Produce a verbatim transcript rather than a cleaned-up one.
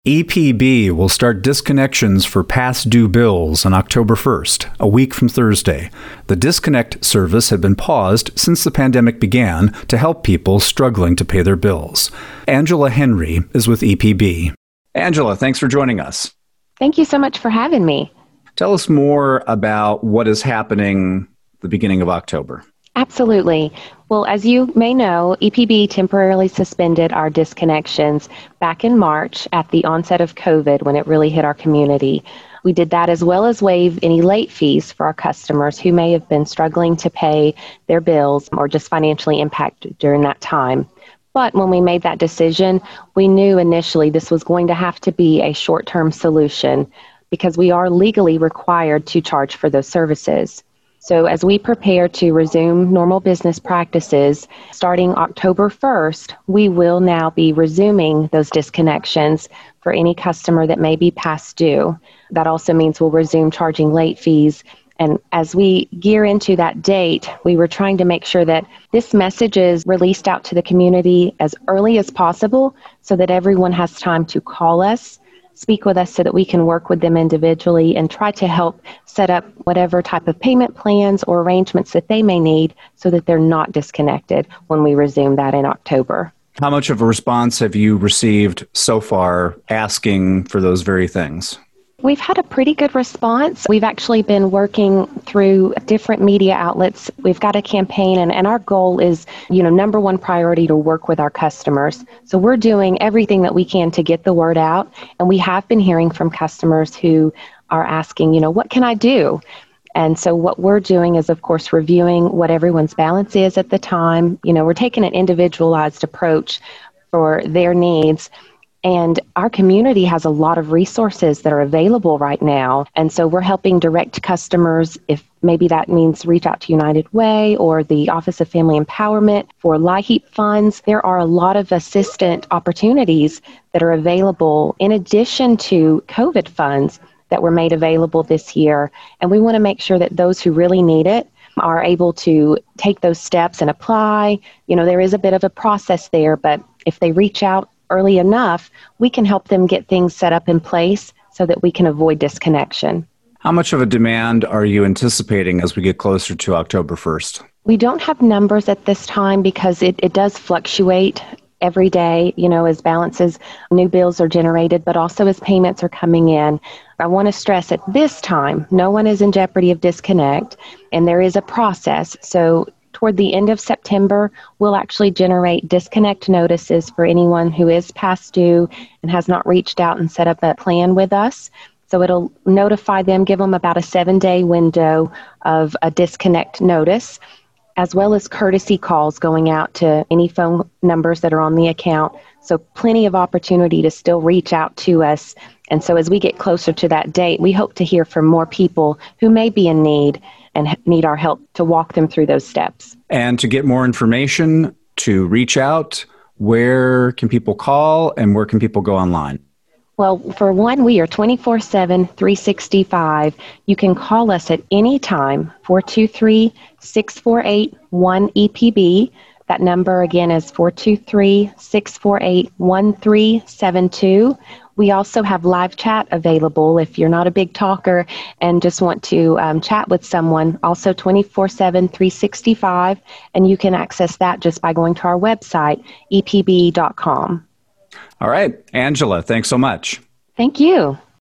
E P B will start disconnections for past due bills on October first, a week from Thursday. The disconnect service had been paused since the pandemic began to help people struggling to pay their bills. Angela Henry is with E P B. Angela, thanks for joining us. Thank you so much for having me. Tell us more about what is happening at the beginning of October. Absolutely. Well, as you may know, E P B temporarily suspended our disconnections back in March at the onset of COVID when it really hit our community. We did that as well as waive any late fees for our customers who may have been struggling to pay their bills or just financially impacted during that time. But when we made that decision, we knew initially this was going to have to be a short-term solution because we are legally required to charge for those services. So as we prepare to resume normal business practices, starting October first, we will now be resuming those disconnections for any customer that may be past due. That also means we'll resume charging late fees. And as we gear into that date, we were trying to make sure that this message is released out to the community as early as possible so that everyone has time to call us, speak with us so that we can work with them individually and try to help set up whatever type of payment plans or arrangements that they may need so that they're not disconnected when we resume that in October. How much of a response have you received so far asking for those very things? We've had a pretty good response. We've actually been working through different media outlets. We've got a campaign, and, and our goal is, you know, number one priority to work with our customers. So we're doing everything that we can to get the word out, and we have been hearing from customers who are asking, you know, what can I do? And so what we're doing is, of course, reviewing what everyone's balance is at the time. You know, we're taking an individualized approach for their needs. And our community has a lot of resources that are available right now. And so we're helping direct customers, if maybe that means reach out to United Way or the Office of Family Empowerment for LIHEAP funds. There are a lot of assistant opportunities that are available in addition to COVID funds that were made available this year. And we want to make sure that those who really need it are able to take those steps and apply. You know, there is a bit of a process there, but if they reach out early enough, we can help them get things set up in place so that we can avoid disconnection. How much of a demand are you anticipating as we get closer to October first? We don't have numbers at this time because it, it does fluctuate every day, you know, as balances, new bills are generated, but also as payments are coming in. I want to stress at this time, no one is in jeopardy of disconnect, and there is a process. So toward the end of September, we'll actually generate disconnect notices for anyone who is past due and has not reached out and set up a plan with us. So it'll notify them, give them about a seven-day window of a disconnect notice, as well as courtesy calls going out to any phone numbers that are on the account. So plenty of opportunity to still reach out to us. And so as we get closer to that date, we hope to hear from more people who may be in need and need our help to walk them through those steps. And to get more information, to reach out, where can people call and where can people go online? Well, for one, we are twenty-four seven, three sixty-five. You can call us at any time, four two three, six four eight, one E P B. That number again is four two three, six four eight, one three seven two. We also have live chat available if you're not a big talker and just want to um, chat with someone, also twenty-four seven, three sixty-five, and you can access that just by going to our website, e p b dot com. All right. Angela, thanks so much. Thank you.